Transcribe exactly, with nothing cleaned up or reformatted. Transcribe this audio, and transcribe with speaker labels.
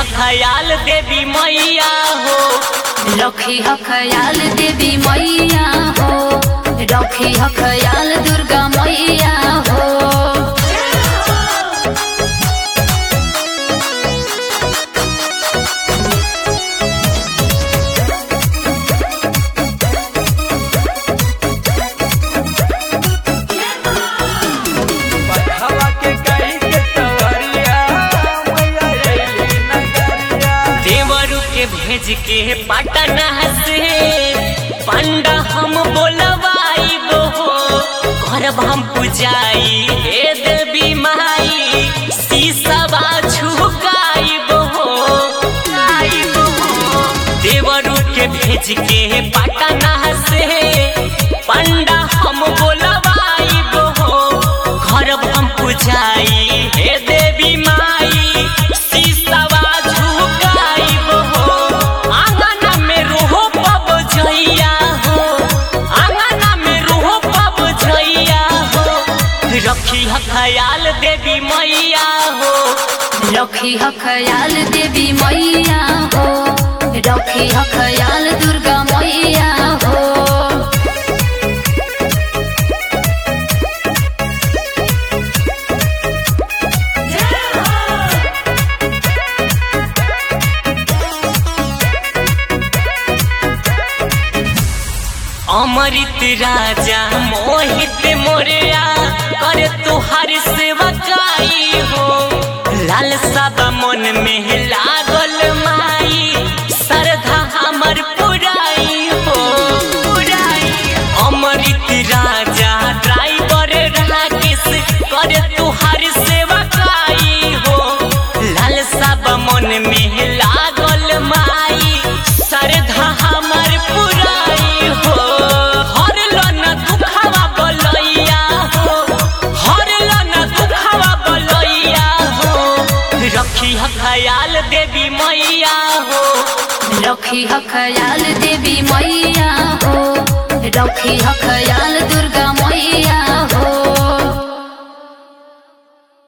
Speaker 1: ख्याल देवी मैया हो,
Speaker 2: रखी ह ख्याल देवी मैया हो, रखी ह ख्याल दुर्गा मैया हो।
Speaker 1: भेज के पटना से पंडा हम बोलवाइब हो, करब हम पुजाई हे देवी माई, शीशवा झुकाइब हो। देवरू के भेज के पटना से पंडा हम बोलवाइब हो, करब हम पुजाई हे देवी माई, शीशवा झुकाइब हो। आंगना में रोहो पब जइया हो, आंगना में रोहो पब जइया हो, रखी ह ख्याल देवी मैया हो,
Speaker 2: रखी ह ख्याल देवी मैया हो, रखी ह ख्याल दुर्गा मैया हो।
Speaker 1: अमृत राजा मोहित मोरिया करे तुहार सेवकाई हो, लाल सब मन में लागल माई, श्रद्धा हमर पुराई हो पुराई। अमृत राजा ड्राइवर राकेश करे तुहार सेवकाई हो, लाल सब मन में लागल माई, श्रद्धा हमर पुराई हो। रखी ह ख्याल देवी मैया हो,
Speaker 2: रखी ह ख्याल देवी मैया हो, रखी ह ख्याल दुर्गा मैया